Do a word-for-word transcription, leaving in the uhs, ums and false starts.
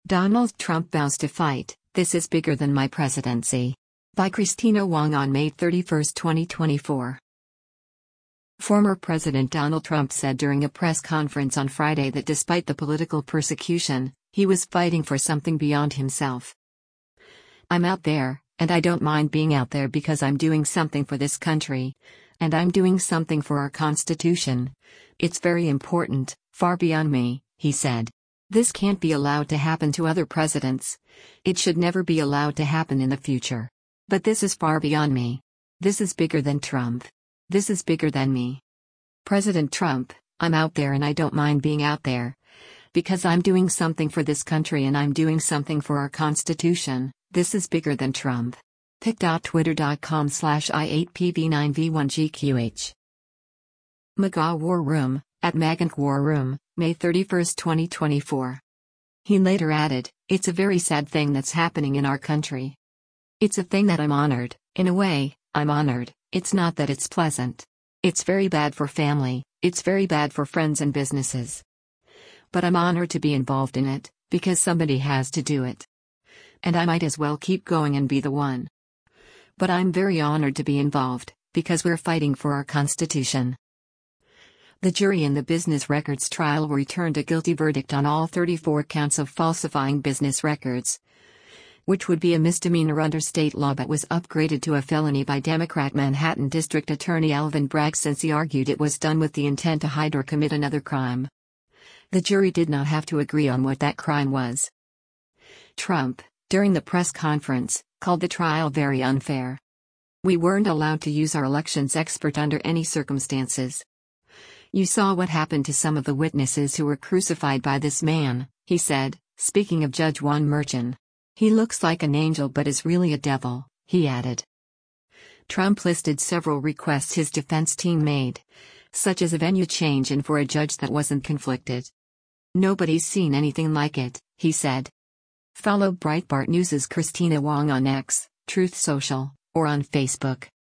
Donald Trump vows to fight, "This is bigger than my presidency." By Christina Wong on May thirty-first, twenty twenty-four. Former President Donald Trump said during a press conference on Friday that despite the political persecution, he was fighting for something beyond himself. "I'm out there, and I don't mind being out there because I'm doing something for this country. And I'm doing something for our Constitution. It's very important, far beyond me," he said. "This can't be allowed to happen to other presidents. It should never be allowed to happen in the future. But this is far beyond me. This is bigger than Trump. This is bigger than me. President Trump, I'm out there and I don't mind being out there. Because I'm doing something for this country and I'm doing something for our Constitution. This is bigger than Trump." pic.twitter.com slash I eight P V nine V one G Q H. MAGA War Room, at Magant War Room, May thirty-first, twenty twenty-four. He later added, "It's a very sad thing that's happening in our country. It's a thing that I'm honored, in a way, I'm honored. It's not that it's pleasant. It's very bad for family, it's very bad for friends and businesses. But I'm honored to be involved in it, because somebody has to do it. And I might as well keep going and be the one. But I'm very honored to be involved, because we're fighting for our Constitution." The jury in the business records trial returned a guilty verdict on all thirty-four counts of falsifying business records, which would be a misdemeanor under state law but was upgraded to a felony by Democrat Manhattan District Attorney Alvin Bragg since he argued it was done with the intent to hide or commit another crime. The jury did not have to agree on what that crime was. Trump, during the press conference, called the trial very unfair. "We weren't allowed to use our elections expert under any circumstances. You saw what happened to some of the witnesses who were crucified by this man," he said, speaking of Judge Juan Merchan. "He looks like an angel but is really a devil," he added. Trump listed several requests his defense team made, such as a venue change and for a judge that wasn't conflicted. "Nobody's seen anything like it," he said. Follow Breitbart News' Christina Wong on X, Truth Social, or on Facebook.